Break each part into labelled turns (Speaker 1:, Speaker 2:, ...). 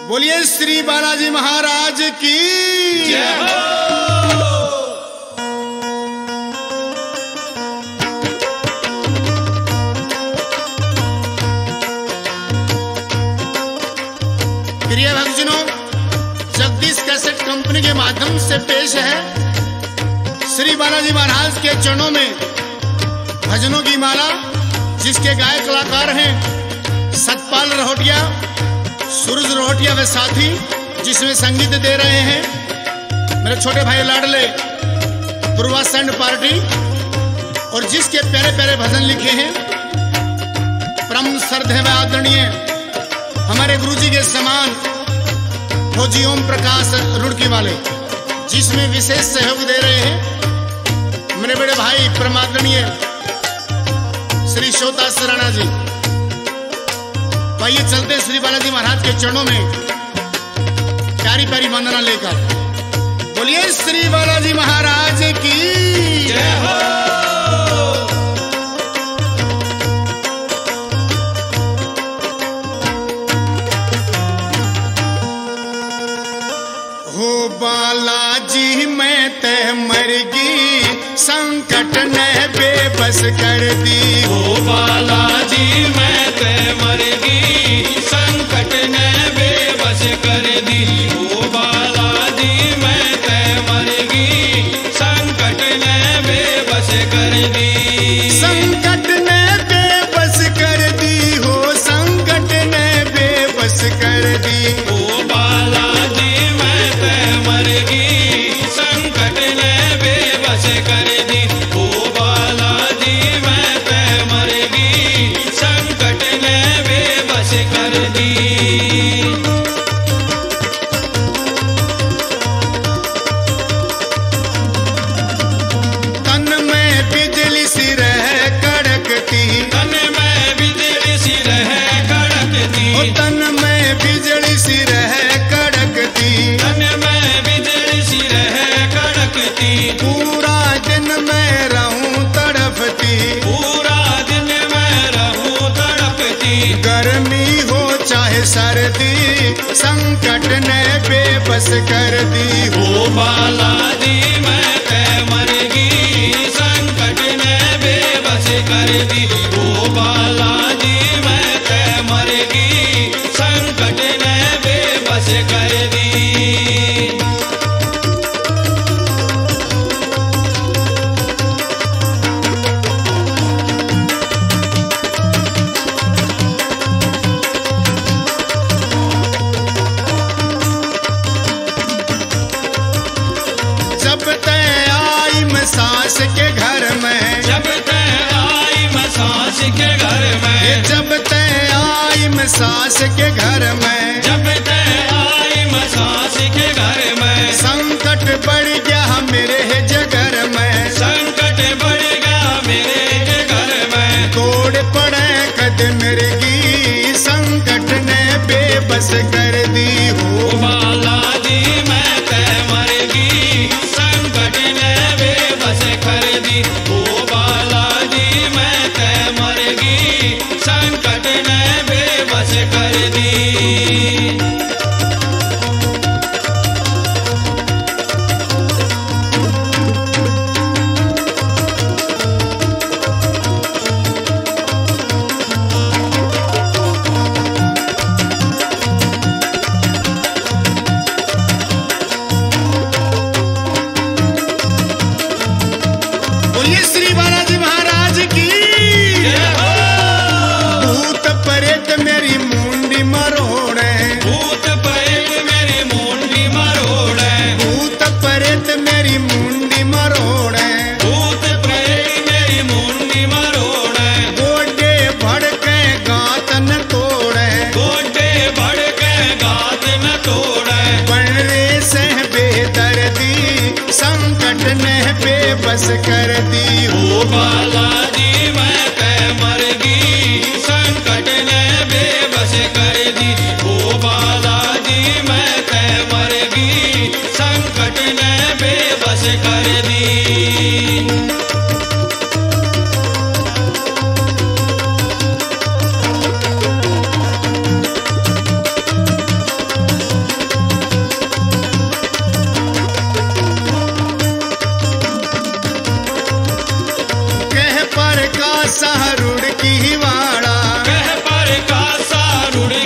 Speaker 1: बोलिए श्री बालाजी महाराज की
Speaker 2: जय हो।
Speaker 1: प्रिय भक्तजनों, जगदीश कैसेट कंपनी के माध्यम से पेश है श्री बालाजी महाराज के चरणों में भजनों की माला, जिसके गायक कलाकार हैं सतपाल रहोटिया, सूरज रहोटिया व साथी, जिसमें संगीत दे रहे हैं मेरे छोटे भाई लाडले पूर्वा सैंड पार्टी, और जिसके प्यारे प्यारे भजन लिखे हैं परम श्रद्धेय व आदरणीय हमारे गुरुजी के समान फौजी ओम प्रकाश रुड़की वाले, जिसमें विशेष सहयोग दे रहे हैं मेरे बड़े भाई परमादरणीय श्री शोता सराणा जी। आइए चलते श्री बालाजी महाराज के चरणों में प्यारी प्यारी वंदना लेकर। बोलिए श्री बालाजी महाराज की
Speaker 2: जय हो।
Speaker 1: हो बालाजी मैं तय मरगी, संकट ने बेबस कर दी।
Speaker 2: हो बालाजी मैं तय मरगी, संकट ने बेबस कर दी। हो बालाजी मैं तय मरगी, संकट ने बेबस कर दी।
Speaker 1: संकट ने बेबस कर दी, हो संकट ने बेबस कर दी।
Speaker 2: हो बालाजी मैं तय मरगी, संकट ने बेबस कर दी। हो बालाजी मैं तय मरगी, संकट ने बेबस कर दी।
Speaker 1: तन में बिजली सी रह कड़कती,
Speaker 2: तन में बिजली सी रह कड़कती।
Speaker 1: ओ तन में बिजली सी रह कड़कती।
Speaker 2: तन में बिजली सी रह कड़कती।
Speaker 1: पूरा दिन मैं रहूं तड़पती,
Speaker 2: पूरा दिन मैं रहूं तड़पती।
Speaker 1: गर्मी हो चाहे सर्दी, संकट ने बेबस कर दी।
Speaker 2: हो बालाजी मैं तय मरगी, संकट ने बेबस कर दी। हो बालाजी मैं तय मरगी, संकट ने बेबस कर दी।
Speaker 1: जब तय आई मैं सास के घर में,
Speaker 2: जब तय आई मैं सास के घर में।
Speaker 1: जब तय आई मैं सास के घर में,
Speaker 2: जब तय आई मैं सास के घर में।
Speaker 1: संकट बढ़ गया मेरे जगर में।
Speaker 2: संकट बढ़ गया मेरे घर में।
Speaker 1: तोड़ पड़े कद मिर्गी, संकट ने बेबस कर दी। हो
Speaker 2: बालाजी मैं तय मरगी, संकट ने बेबस कर दी। हो बालाजी मैं तय मरगी, संकट ने बेबस कर दी।
Speaker 1: बोलिए श्री बालाजी महाराज की
Speaker 2: जय हो।
Speaker 1: भूत प्रेत मेरी मुंडी मरोड़े,
Speaker 2: भूत प्रेत मेरी मुंडी मरोड़े।
Speaker 1: भूत प्रेत मेरी मुंडी मरोड़े।
Speaker 2: भूत प्रेत मेरी मुंडी मरोड़े।
Speaker 1: गोडे भड़के गात न तोड़े,
Speaker 2: गोडे बढ़ के गात न तोड़े।
Speaker 1: बनरे से बेदर्दी, संकट ने बेबस कर दी।
Speaker 2: हो बालाजी मैं तय मरगी, संकट ने बेबस कर दी। हो बालाजी मैं तय मरगी, संकट ने बेबस कर दी।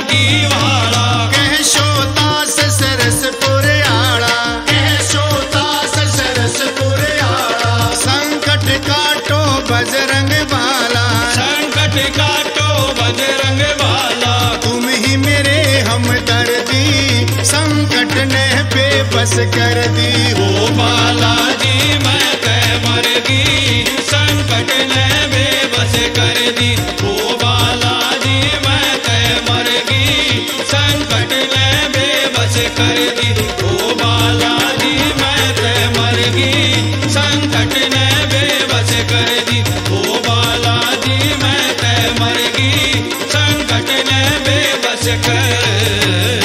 Speaker 2: मरगी वाला
Speaker 1: कह शोतास सरसपुर आड़ा, कह शोतास सरसपुर आड़ा। संकट काटो बजरंग बाला,
Speaker 2: संकट काटो बजरंग वाला
Speaker 1: तुम ही मेरे हमदर्दी, संकट ने बेबस कर दी।
Speaker 2: ओ बालाजी मैं तै मरगी संकट ने बेबस कर दी। ओ बालाजी मैं तै मरगी संकट ने बेबस कर दी। ओ बालाजी मैं तै मरगी संकट ने बेबस कर दी। ओ बालाजी मैं तै मरगी संकट ने बेबस कर